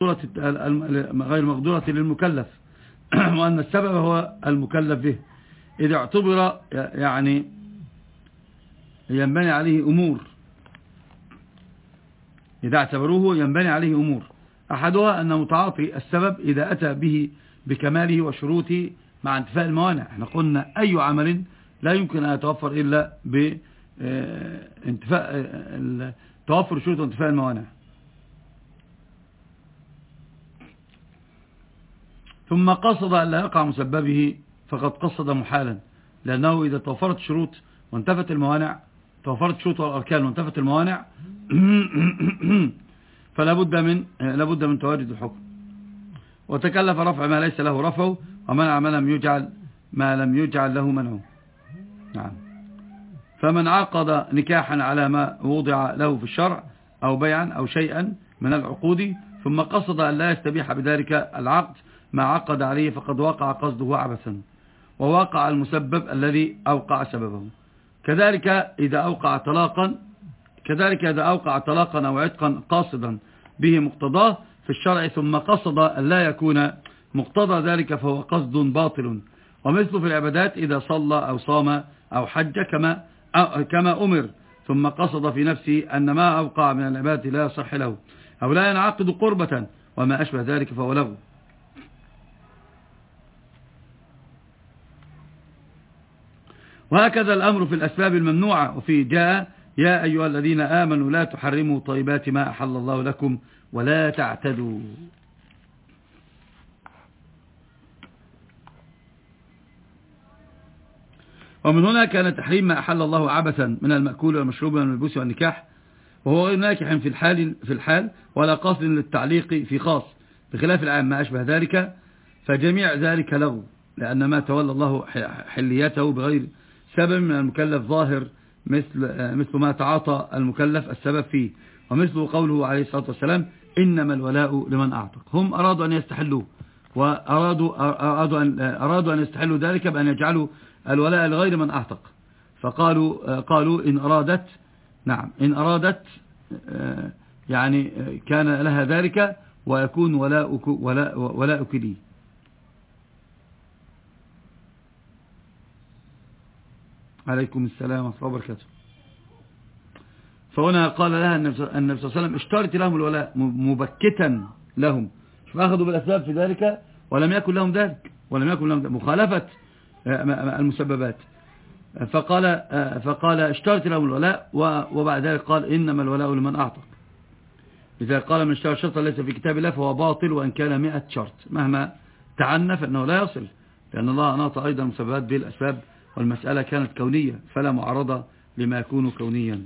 غير مقدورة للمكلف وأن السبب هو المكلف به، إذا اعتبر يعني ينبني عليه أمور، إذا اعتبروه ينبني عليه أمور. أحدها أن متعاطي السبب إذا أتى به بكماله وشروطه مع انتفاء الموانع. احنا قلنا أي عمل لا يمكن أن يتوفر إلا توفر شروط وانتفاء الموانع. ثم قصد أن لا يقع مسببه فقد قصد محالا، لأنه إذا توفرت شروط وانتفت الموانع، توفرت شروط والأركان وانتفت الموانع فلا بد من تواجد الحكم. وتكلف رفع ما ليس له رفعه، ومنع ما لم يجعل له منعه. نعم. فمن عقد نكاحا على ما وضع له في الشرع أو بيعا أو شيئا من العقود ثم قصد أن لا يستبيح بذلك العقد ما عقد عليه فقد وقع قصده عبثا، ووقع المسبب الذي أوقع سببه. كذلك إذا أوقع طلاقا أو عتقا قاصدا به مقتضاه في الشرع ثم قصد أن لا يكون مقتضى ذلك فهو قصد باطل. ومثل في العبادات إذا صلى أو صام أو حج كما أمر ثم قصد في نفسه أن ما أوقع من العبادة لا يصح له أو لا ينعقد قربة وما أشبه ذلك فهو لغو. وهكذا الأمر في الأسباب الممنوعة، وفي جاء يا أيها الذين آمنوا لا تحرموا طيبات ما أحل الله لكم ولا تعتدوا. ومن هنا كان تحريم ما أحل الله عبثا من المأكول والمشروب والملبوس والنكاح، وهو غير ناكح في الحال ولا قاصد للتعليق في خاص، بخلاف العام ما أشبه ذلك، فجميع ذلك لغو، لأن ما تولى الله حليته بغير سبب من المكلف ظاهر مثل ما تعاطى المكلف السبب فيه، ومثل قوله عليه الصلاة والسلام إنما الولاء لمن أعتق. هم أرادوا أن يستحلوه، وأرادوا أن يستحلوا ذلك بأن يجعلوا الولاء لغير من أعتق، قالوا إن أرادت يعني كان لها ذلك ويكون ولاؤك لي. عليكم السلام ورحمة الله وبركاته. فهنا قال لها النبي صلى الله عليه وسلم اشترط لهم الولاء مبكتا لهم، فأخذوا بالأسباب في ذلك ولم يكن لهم ذلك، مخالفة المسببات. فقال اشترط لهم الولاء، وبعد ذلك قال إنما الولاء لمن أعتق. إذا قال من اشترى شرطا ليس في كتاب الله فهو باطل وإن كان 100 شرط مهما تعنى فإنه لا يصل، لأن الله أناط أيضا المسببات بالأسباب، والمسألة كانت كونية فلا معارضة لما يكون كونيا.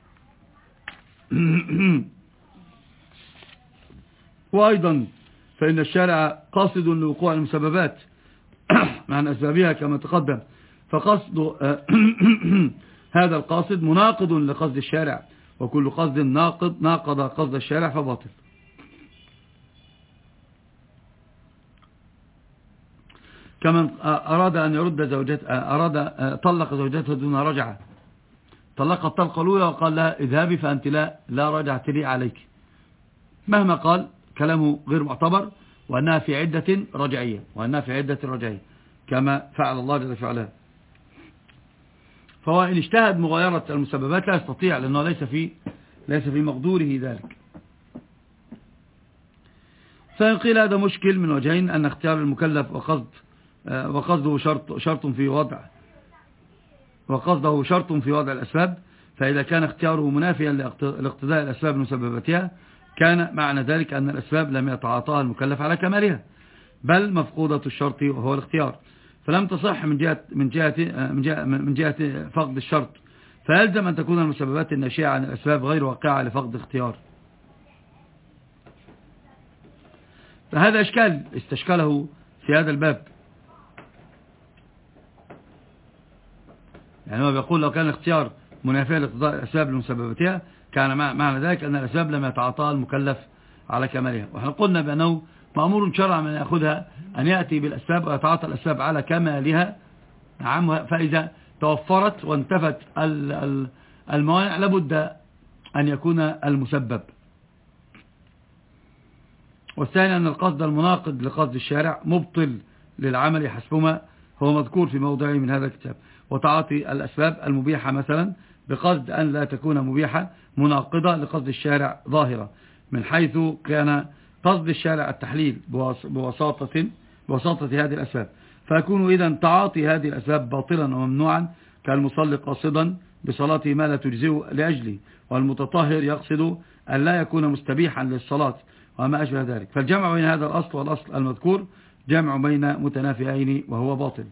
وأيضا فإن الشارع قاصد لوقوع المسببات مع أسبابها كما تقدم، فقصد هذا القاصد مناقض لقصد الشارع، وكل قصد ناقض قصد الشارع فباطل. كمن أراد أن يرد طلق زوجته دون رجعة، طلق الطلقة الأولى وقال لها اذهبي فأنت لا رجعت لي عليك، مهما قال كلامه غير معتبر، وأنها في عدة رجعية كما فعل الله جل وعلا. فهو إن اجتهد مغايرة المسببات لا يستطيع، لأنه ليس في مقدوره ذلك. فإن قيل هذا مشكل من وجهين، أن اختيار المكلف وقصده شرط في وضع الأسباب، فإذا كان اختياره منافيا لاقتضاء الأسباب مسبباتها كان معنى ذلك أن الأسباب لم يتعاطاها المكلف على كمالها، بل مفقودة الشرط وهو الاختيار، فلم تصح من جهة فقد الشرط، فيلزم أن تكون المسببات الناشئة عن الأسباب غير واقعة لفقد اختيار. فهذا إشكال استشكله في هذا الباب، يعني هو بيقول لو كان الاختيار منافيا لاقتضاء الأسباب لمسبباتها كان معنى ذلك أن الأسباب لم يتعاطاها المكلف على كمالها. وإحنا قلنا بأنه مأمور شرعا من يأخذها أن يأتي بالأسباب ويتعاطى الأسباب على كمالها. نعم. فإذا توفرت وانتفت الموانع لابد أن يكون المسبب. والثاني أن القصد المناقض لقصد الشارع مبطل للعمل حسبما هو مذكور في موضعه من هذا الكتاب. وتعاطي الأسباب المبيحة مثلا بقصد أن لا تكون مبيحة مناقضة لقصد الشارع ظاهرة، من حيث كان قصد الشارع التحليل بوساطة هذه الأسباب، فيكون إذن تعاطي هذه الأسباب باطلا وممنوعا، كالمصلي قاصدا بصلاته ما لا تجزئه لأجله، والمتطهر يقصد أن لا يكون مستبيحا للصلاة وما أشبه ذلك. فالجمع بين هذا الأصل والأصل المذكور جمع بين متنافيين وهو باطل.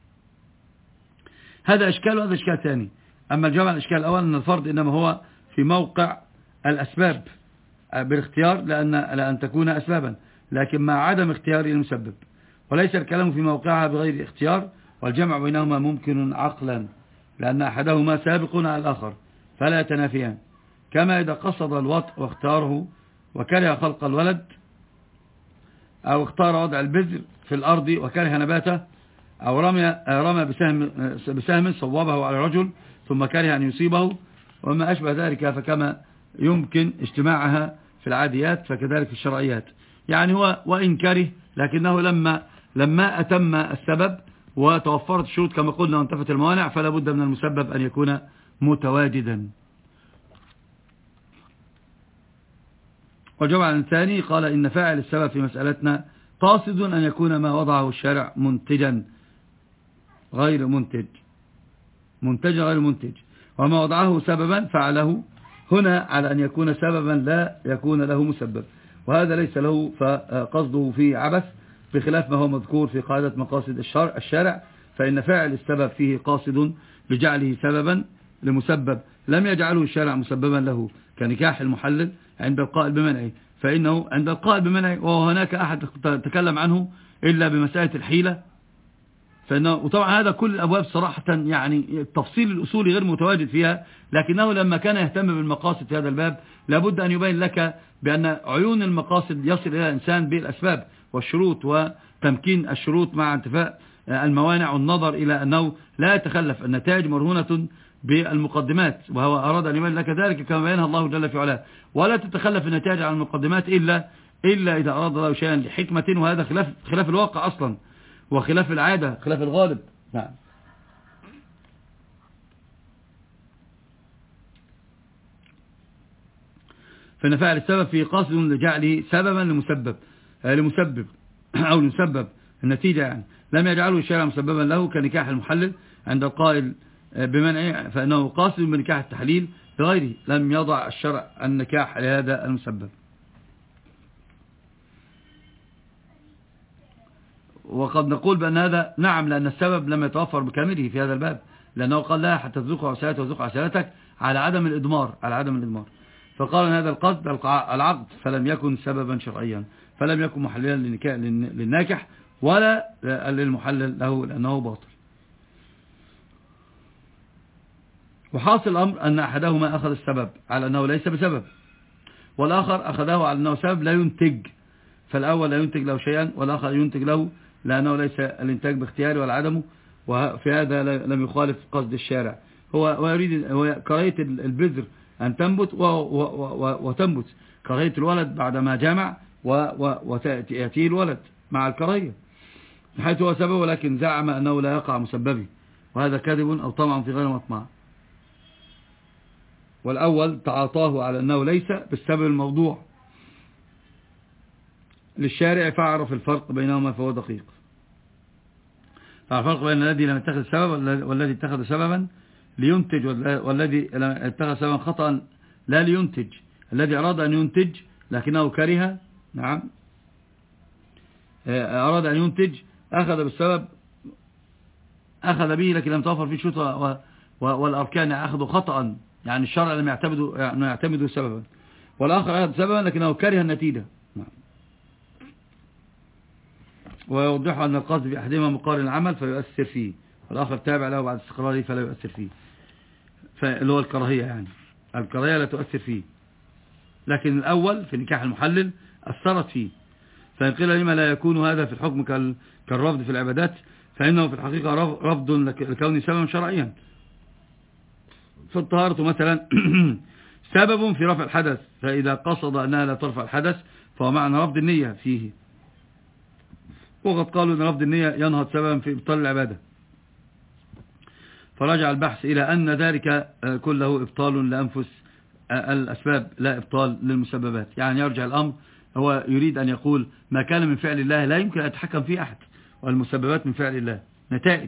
هذا إشكال وهذا إشكال ثاني. أما الجمع الإشكال الأول أن الفرض إنما هو في موقع الأسباب بالاختيار لأن تكون أسبابا، لكن مع عدم اختيار المسبب، وليس الكلام في موقعها بغير اختيار. والجمع بينهما ممكن عقلا، لأن أحدهما سابق على الآخر فلا يتنافيان، كما إذا قصد الوطء واختاره وكره خلق الولد، أو اختار وضع البذر في الأرض وكره نباته، أو رمى بسهم صوبه على رجل ثم كره أن يصيبه وما أشبه ذلك. فكما يمكن اجتماعها في العاديات فكذلك في الشرعيات. يعني هو وإن كره لكنه لما أتم السبب وتوفرت الشروط كما قلنا وانتفت الموانع، فلا بد من المسبب أن يكون متواجدا. وجمع الثاني قال إن فاعل السبب في مسألتنا قاصد أن يكون ما وضعه الشارع منتجا غير منتج، وما وضعه سببا فعله هنا على أن يكون سببا لا يكون له مسبب، وهذا ليس له فقصده في عبث، بخلاف ما هو مذكور في قاعدة مقاصد الشارع، فإن فاعل السبب فيه قاصد لجعله سببا لمسبب لم يجعله الشارع مسببا له، كنكاح المحلل عند القائل بمنعه، فإنه عند القائل بمنعه وهناك أحد تكلم عنه إلا بمسألة الحيلة، وطبعا هذا كل الأبواب صراحة يعني التفصيل الأصولي غير متواجد فيها، لكنه لما كان يهتم بالمقاصد في هذا الباب لابد أن يبين لك بأن عيون المقاصد يصل إلى الإنسان بالأسباب والشروط وتمكين الشروط مع انتفاء الموانع، والنظر إلى أنه لا يتخلف النتائج مرهونة بالمقدمات، وهو أراد أن يبين لك ذلك كما بينها الله جل في علاه، ولا تتخلف النتائج عن المقدمات إلا إذا أراد الله شيئا لحكمة، وهذا خلاف الواقع أصلا وخلاف العادة خلاف الغالب. نعم. فإن فاعل السبب في قصد لجعله سببا لمسبب أو لمسبب النتيجة، يعني لم يجعله الشارع مسببا له، كنكاح المحلل عند القائل بمنع فإنه قاصد بنكاح التحليل بغيره، لم يضع الشرع النكاح لهذا المسبب. وقد نقول بأن هذا نعم، لأن السبب لم يتوفر بكامله في هذا الباب، لأنه قال لا حتى تذوق عسالتك وتذوق عسالتك على عدم الإضمار، فقال أن هذا القصد العقد فلم يكن سببا شرعيا، فلم يكن محللا للناكح ولا للمحلل له لأنه باطل. وحاصل الأمر أن أحدهما أخذ السبب على أنه ليس بسبب، والآخر أخذه على أنه سبب لا ينتج، فالأول لا ينتج له شيئا والآخر ينتج له لأنه ليس الانتاج باختياره ولا عدمه، وفي هذا لم يخالف قصد الشارع. هو يريد كراهية البذر أن تنبت وتنبت، كراهية الولد بعدما جامع ويأتيه الولد مع الكراهية حيث هو سبب، ولكن زعم أنه لا يقع مسببه، وهذا كذب أو طمع في غير مطمع. والأول تعاطاه على أنه ليس بالسبب الموضوع للشارع، فاعرف الفرق بينهما فهو دقيق. فالفرق بين الذي لم يتخذ سبب والذي اتخذ سببا لينتج، والذي اتخذ سببا خطأ لا لينتج. الذي أراد أن ينتج لكنه كره، نعم أراد أن ينتج أخذ بالسبب، أخذ به لكن لم توفر فيه شروط والأركان، أخذوا خطأ، يعني الشرع لم يعتمدوا سببا، والآخر أخذ سببا لكنه كره النتيجة. نعم. ويوضح أن القصد في أحدهما مقارن العمل فيؤثر فيه، والآخر تابع له بعد استقراره فلا يؤثر فيه، فاللي هو الكراهية، يعني الكراهية لا تؤثر فيه، لكن الأول في نكاح المحلل أثرت فيه. فإن قيل لما لا يكون هذا في الحكم كالرفض في العبادات، فإنه في الحقيقة رفض لكون سببا شرعيا. فالطهارة مثلا سبب في رفع الحدث، فإذا قصد أنها لا ترفع الحدث فهو معنى رفض النية فيه. وقد قالوا أن رفض النية ينهض سببا في إبطال العبادة، فرجع البحث إلى أن ذلك كله إبطال لأنفس الأسباب لا إبطال للمسببات. يعني يرجع الأمر، هو يريد أن يقول ما كان من فعل الله لا يمكن أن يتحكم فيه أحد، والمسببات من فعل الله نتائج.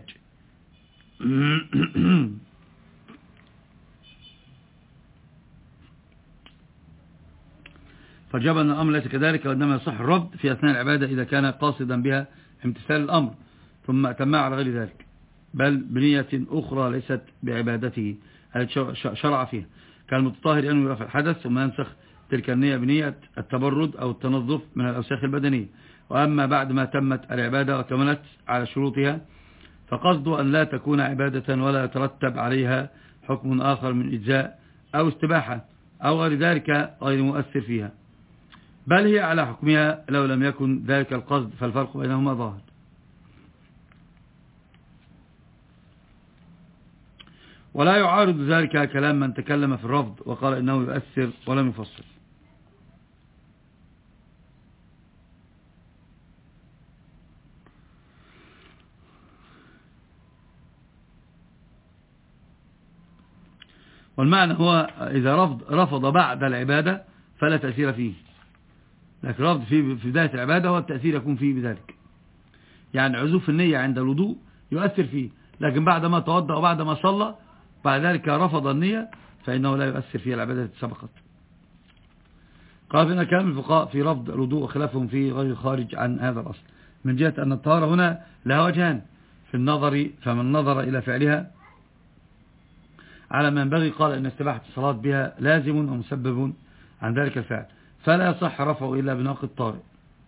فجاب أن الأمر ليس كذلك، وإنما يصح الرفض في أثناء العبادة إذا كان قاصدا بها امتثال الأمر ثم أتمها على غير ذلك، بل بنية أخرى ليست بعبادته التي شرع فيها، كالمتطهر ينوي رفع الحدث ثم ينسخ تلك النية بنية التبرد أو التنظف من الأوساخ البدنية. وأما بعد ما تمت العبادة وكملت على شروطها فقصد أن لا تكون عبادة ولا يترتب عليها حكم آخر من إجزاء أو استباحة أو غير ذلك غير مؤثر فيها، بل هي على حكمها لو لم يكن ذلك القصد، فالفرق بينهما ظاهر. ولا يعارض ذلك كلام من تكلم في الرفض وقال إنه يؤثر ولم يفصل. والمعنى هو إذا رفض بعد العبادة فلا تأثير فيه، لكن رفض في بداية العبادة هو التأثير يكون فيه بذلك. يعني عزوف النية عند الوضوء يؤثر فيه، لكن بعد ما توضأ وبعد ما صلى بعد ذلك رفض النية فإنه لا يؤثر فيه العبادة التي سبقت. قال إن كلام الفقهاء في رفض الوضوء وخلافهم فيه غير خارج عن هذا الأصل، من جهة أن الطهارة هنا لها وجهان في النظر، فمن نظر إلى فعلها على ما ينبغي قال إن استباحة الصلاة بها لازم ومسبب عن ذلك الفعل، فلا يصح رفعه إلا بناقض طارئ.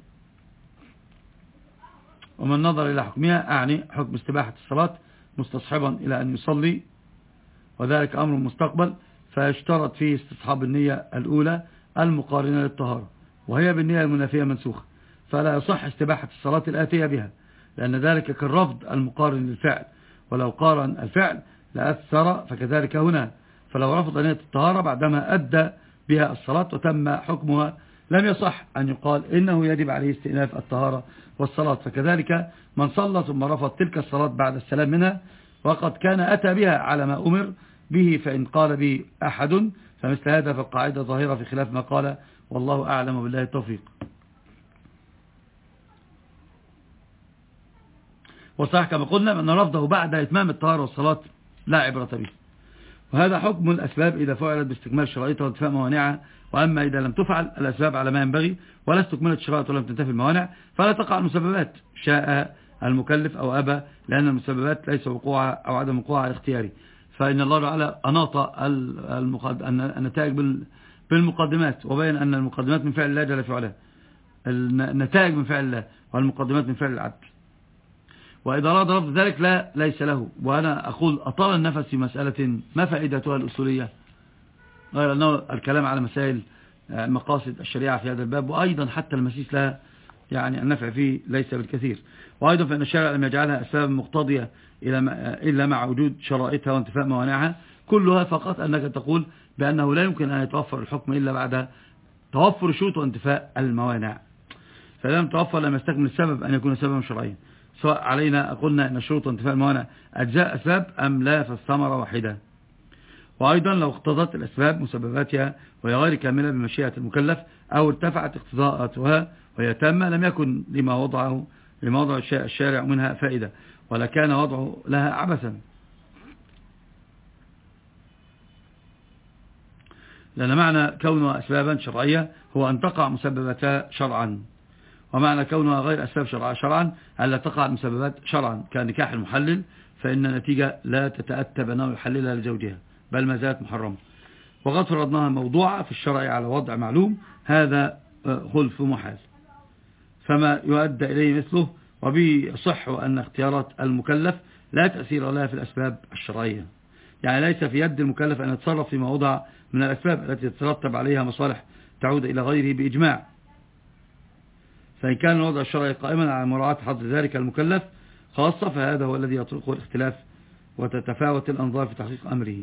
ومن نظر إلى حكمها أعني حكم استباحة الصلاة مستصحبا إلى أن يصلي، وذلك أمر مستقبل، فيشترط فيه استصحاب النية الأولى المقارنة للطهارة، وهي بالنية المنافية منسوخة، فلا يصح استباحة الصلاة الآتية بها، لأن ذلك كالرفض المقارن للفعل، ولو قارن الفعل لأثر، فكذلك هنا، فلو رفض نية الطهارة بعدما أدى بها الصلاة وتم حكمها لم يصح أن يقال إنه يجب عليه استئناف الطهارة والصلاة. فكذلك من صلى ثم رفض تلك الصلاة بعد السلام منها وقد كان أتى بها على ما أمر به، فإن قال به أحد فمثل هذا فالقاعدة ظاهرة في خلاف ما قال، والله أعلم وبالله التوفيق. وصحيح كما قلنا أن رفضه بعد إتمام الطهارة والصلاة لا عبرة به، وهذا حكم الأسباب إذا فعلت باستكمال شرائطها وانتفاء موانعها. وأما إذا لم تفعل الأسباب على ما ينبغي ولا استكملت الشرائط ولم تنتفي الموانع فلا تقع المسببات شاء المكلف أو أبى، لأن المسببات ليس وقوعها أو عدم وقوعها اختياري، فإن الله تعالى أناط النتائج بالمقدمات، وبين أن المقدمات من فعل الله جل فعله، النتائج من فعل الله والمقدمات من فعل العبد. وإذا أراد رفض ذلك ليس له. وأنا أقول أطال النفس في مسألة ما فائدتها الأصولية، غير أنه الكلام على مسائل مقاصد الشريعة في هذا الباب، وأيضا حتى المسيس لها يعني النفع فيه ليس بالكثير. وأيضا فإن الشرع لم يجعلها أسباب مقتضية إلا مع وجود شرائطها وانتفاء موانعها، كلها فقط أنك تقول بأنه لا يمكن أن يتوفر الحكم إلا بعد توفر الشروط وانتفاء الموانع، فإذا لم توفر لم يستكمل السبب أن يكون سببا شرعيا، سواء علينا قلنا أن الشروط وانتفاء الموانع أجزاء أسباب أم لا، فالثمرة واحدة. وأيضا لو اقتضت الأسباب مسبباتها وهي غير كاملة بمشيئة المكلف أو ارتفعت اقتضاءاتها وهي تامة لم يكن لما وضع الشارع منها فائدة، ولا كان وضعه لها عبثا، لأن معنى كونها أسبابا شرعية هو أن تقع مسبباتها شرعا، ومعنى كونها غير أسباب شرعا ألا تقع المسببات شرعا، كنكاح المحلل فإن النتيجة لا تتأتى أنه يحللها لزوجها بل ما زالت محرمة، وقد فرضناها موضوعة في الشرع على وضع معلوم، هذا خلف محال، فما يؤدى إليه مثله. وبه يصح أن اختيارات المكلف لا تأثير لها في الأسباب الشرعية، يعني ليس في يد المكلف أن يتصرف فيما وضع من الأسباب التي تترتب عليها مصالح تعود إلى غيره بإجماع، فإن كان الوضع الشرعي قائما على مراعاة حظ ذلك المكلف خاصة فهذا هو الذي يطرقه الاختلاف وتتفاوت الأنظار في تحقيق أمره.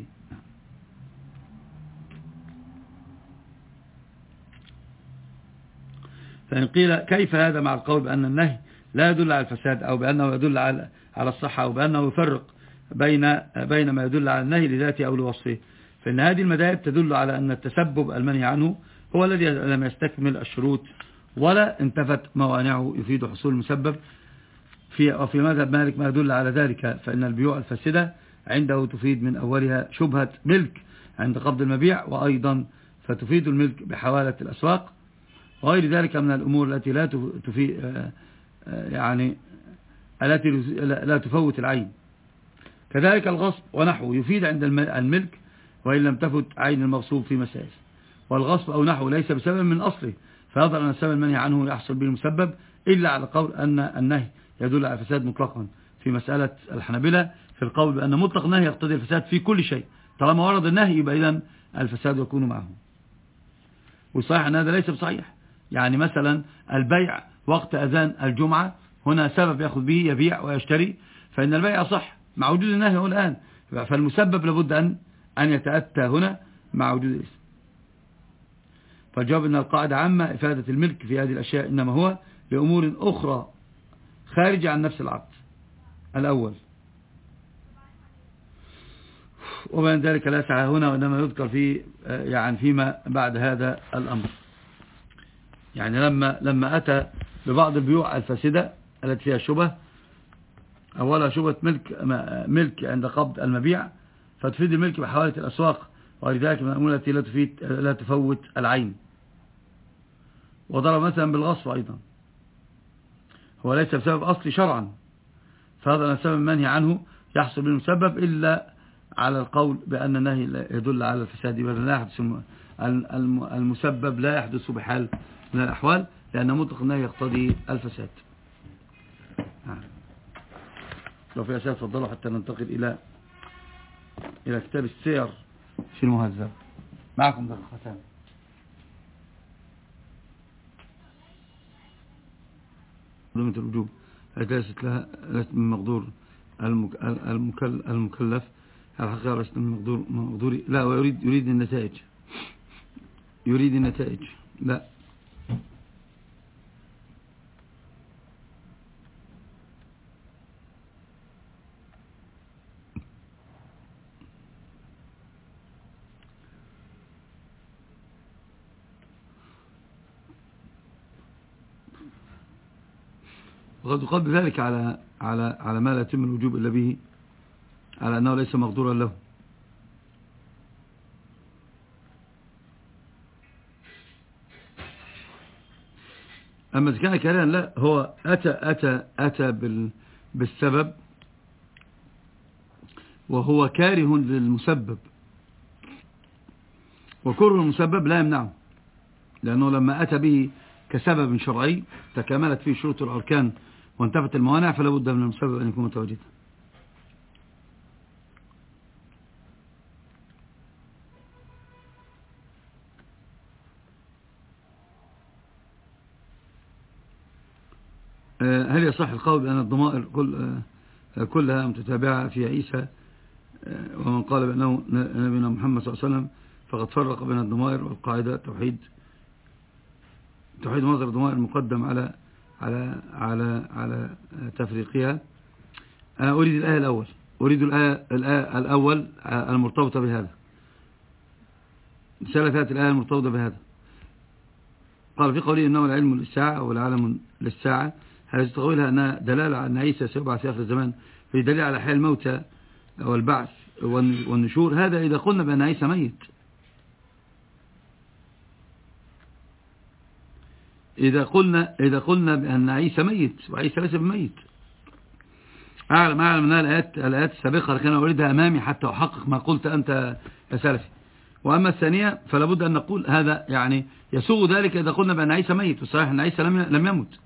فإن قيل كيف هذا مع القول بأن النهي لا يدل على الفساد، أو بأنه يدل على الصحة، أو بأنه يفرق بين ما يدل على النهي لذاته أو لوصفه، فإن هذه المذاهب تدل على أن التسبب المنهي عنه هو الذي لم يستكمل الشروط ولا انتفت موانعه يفيد حصول المسبب. وفي مذهب مالك ما يدل على ذلك، فإن البيوع الفاسدة عنده تفيد من أولها شبهة ملك عند قبض المبيع، وأيضا فتفيد الملك بحوالة الأسواق وغير ذلك من الأمور التي لا تفيد يعني التي لا تفوت العين. كذلك الغصب ونحوه يفيد عند الملك وإن لم تفت عين المغصوب في مسائل. والغصب أو نحوه ليس بسبب من أصله، فيظهر أن السبب المنهي عنه يحصل به المسبب، إلا على قول أن النهي يدل على الفساد مطلقا في مسألة الحنابلة، في القول بأن مطلق النهي يقتضي الفساد في كل شيء، طالما ورد النهي يبقى إذن الفساد يكون معه. والصحيح أن هذا ليس بصحيح. يعني مثلا البيع وقت أذان الجمعة هنا سبب يأخذ به يبيع ويشتري، فإن البيع صح مع وجود النهي هو الآن، فالمسبب لابد أن يتأتى هنا مع وجود الاسم. فالجواب أن القاعدة عامة إفادة الملك في هذه الأشياء إنما هو لأمور أخرى خارجة عن نفس العقد الأول، وبين ذلك لا سعى هنا، وإنما يذكر في يعني فيما بعد هذا الأمر. يعني لما أتى ببعض البيوع الفاسدة التي فيها شبه، أولا شبهة ملك عند قبض المبيع فتفيد الملك بحوالة الأسواق وغير ذلك من الأمور التي لا تفوت العين. وضرب مثلا بالغصب أيضا، هو ليس بسبب أصلي شرعا، فهذا السبب المنهي عنه يحصل بالمسبب، إلا على القول بأن النهي يدل على الفساد، لا يحدث المسبب لا يحدث بحال من الأحوال، لأن مطلق النهي يقتضي الفساد. لو في أسئلة تفضلوا حتى ننتقل إلى كتاب السير في المهذب. معكم دقيقة ختام. علومة الوجوب ليست من مقدور المكلف، الحقيقة ليست من مقدور لا، يريد النتائج لا. وقد يقال بذلك على ما لا يتم الوجوب إلا به، على أنه ليس مقدورا له. أما إذا كان كارها لا، هو أتى بالسبب وهو كاره للمسبب، وكره المسبب لا يمنعه، لأنه لما أتى به كسبب شرعي تكاملت فيه شروط الأركان وانتفت الموانع، فلا بد من المسبب أن يكون متواجدا. هل يصح القول بأن الضمائر كلها متتابعة في عيسى؟ ومن قال بأنه نبينا محمد صلى الله عليه وسلم فقد فرق بين الضمائر، والقاعدة توحيد مصدر الضمائر المقدم على تفريقها. أنا أريد الآية الأول المرتبطة بهذا، ثلاثات الآية المرتبطة بهذا. قال في قوله إنه العلم للساعة أو العالم للساعة، هذا تقولها أنها دلالة على أن عيسى سيبعث في آخر الزمان، في دليل على حياة الموتى والبعث والنشور. هذا إذا قلنا بأن عيسى ميت، إذا قلنا بأن عيسى ميت، وعيسى ليس بميت. أعلم من الآيات السابقة لكن أريدها أمامي حتى أحقق ما قلت أنت يا سلفي. وأما الثانية فلا بد أن نقول هذا يعني يسوغ ذلك إذا قلنا بأن عيسى ميت، والصحيح أن عيسى لم يمت.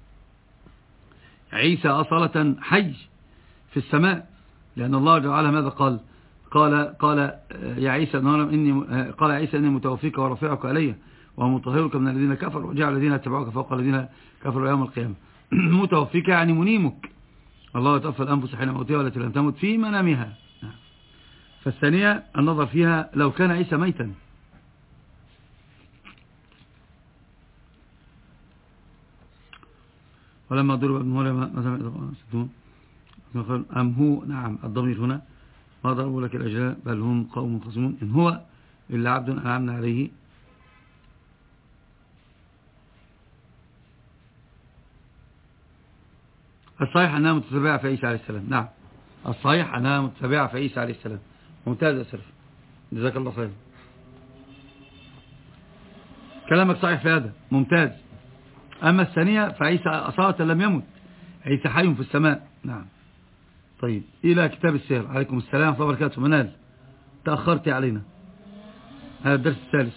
عيسى أصالة حي في السماء، لأن الله جعل ماذا قال يا عيسى إني متوفيك ورافعك إلي ومطهرك من الذين كفروا وجعل الذين اتبعوك فوق الذين كفروا يوم القيامة. متوفيك يعني منيمك، الله يتوفى الأنفس حين موتها والتي لم تمت في منامها. فالثانية النظر فيها لو كان عيسى ميتا، ولما ضرب ابن مريم أم هو، نعم الضمير هنا ما ضربوا لك الأجلاء بل هم قوم خصمون، إن هو إلا عبد أنعمنا عليه. الصحيح أنها متتبعة في عيسى عليه السلام. نعم الصحيح أنها متتبعة في عيسى عليه السلام. ممتاز يا سرف، جزاك الله خير، كلامك صحيح في هذا، ممتاز. أما الثانية فعيسى أصالة لم يمت، عيسى حي في السماء. نعم. طيب إلى كتاب السير. عليكم السلام ورحمة الله وبركاته. منال تأخرت علينا، هذا الدرس الثالث.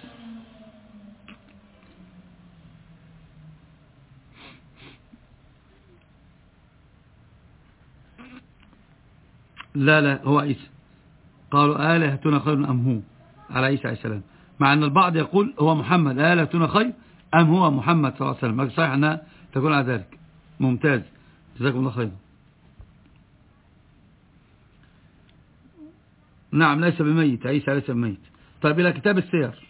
لا هو عيسى، قالوا آلهتنا خير أم هو، على عيسى عليه السلام، مع أن البعض يقول هو محمد آلهتنا خير أم هو محمد صلى الله عليه وسلم، لكن صحيح أنها تكون على ذلك. ممتاز، جزاكم الله خير. نعم ليس بميت، عيسى ليس بميت. طيب إلى كتاب السير.